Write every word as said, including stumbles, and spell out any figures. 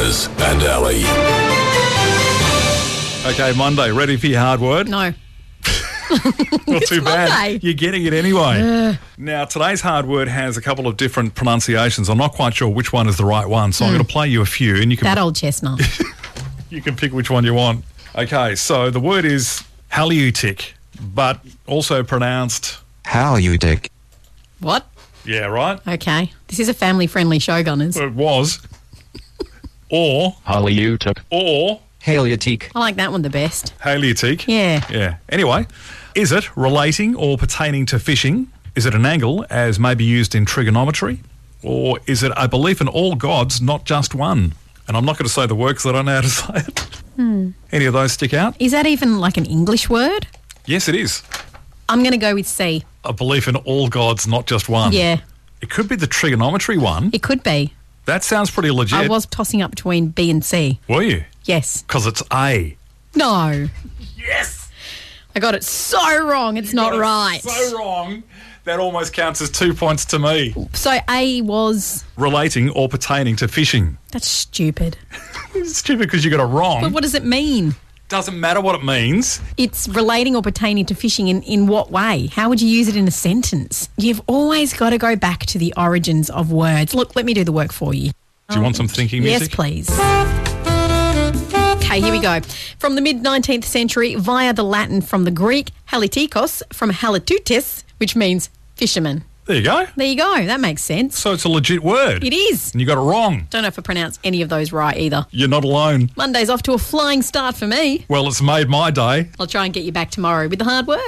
Maz and Ali. Okay, Monday. Ready for your hard word? No. Not too bad. Monday. You're getting it anyway. Now, today's hard word has a couple of different pronunciations. I'm not quite sure which one is the right one, so I'm going to play you a few, and you can That old chestnut. you can pick which one you want. Okay, so the word is haleutic, but also pronounced. Haleutic. What? Yeah, right. Okay. This is a family-friendly show, Gunners. It was. Or Haleutic. or Haleutic. I like that one the best. haleutic. Yeah. Yeah. Anyway, is it relating or pertaining to fishing? Is it an angle, as may be used in trigonometry? Or is it a belief in all gods, not just one? And I'm not going to say the word because I don't know how to say it. Hmm. Any of those stick out? Is that even like an English word? Yes, it is. I'm going to go with C. A belief in all gods, not just one. Yeah, It could be the trigonometry one. it could be. That sounds pretty legit. I was tossing up between B and C. Were you? Yes. Because it's A. No. Yes! I got it so wrong. It's not right. So wrong. That almost counts as two points to me. So A was... Relating or pertaining to fishing. That's stupid. It's stupid because you got it wrong. But what does it mean? Doesn't matter what it means. It's relating or pertaining to fishing in, in what way? How would you use it in a sentence? You've always got to go back to the origins of words. Look, let me do the work for you. Do you want some thinking Yes, music? please. Okay, here we go. From the mid-nineteenth century, via the Latin from the Greek, halitikos, from halitutes, which means fisherman. There you go. There you go. That makes sense. So it's a legit word. It is. And you got it wrong. Don't know if I pronounced any of those right either. You're not alone. Monday's off to a flying start for me. Well, it's made my day. I'll try and get you back tomorrow with the hard word.